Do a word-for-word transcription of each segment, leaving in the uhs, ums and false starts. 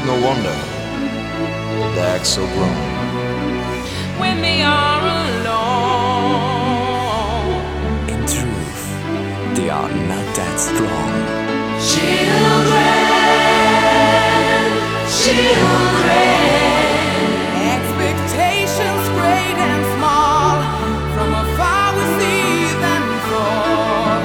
no wonder they act so grown. When they are alone, In truth, they are not that strong. children, children, Expectations great and small, from afar we see them fall.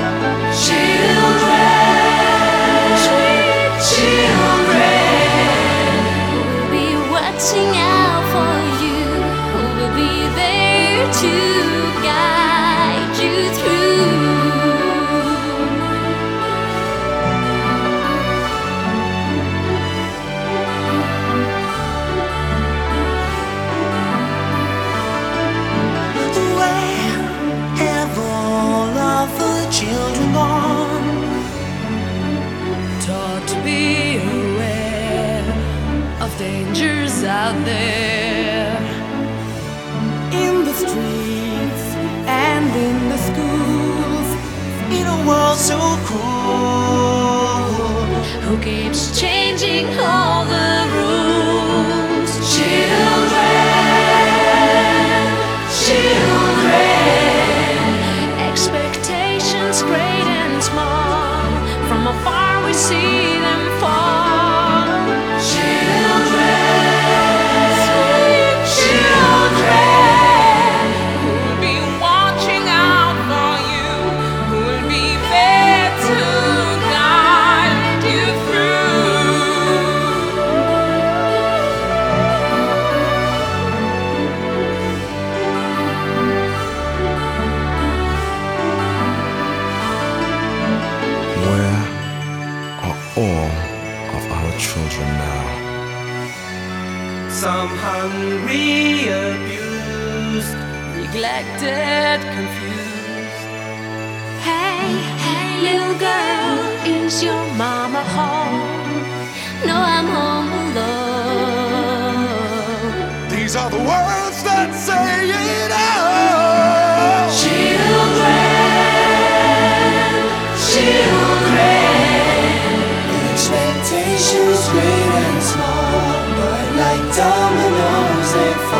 children, sweet children, We'll be watching out for you. We'll be there to guide you through. Where have all of the children gone? taught to be aware of dangers out there. In the streets and in the schools, In a world so cruel, Who keeps changing all the rules? Children, children, Expectations great and small, from afar we see them fall. children, sweet children, who'll be watching out for you, who'll be there to guide you through. Where are all of our children now? some hungry, abused. Neglected, confused. Hey, hey, little girl, is your mama home? No, I'm home alone. These are the words that say it all. Children, children, Expectations great and small, but like dominoes they fall.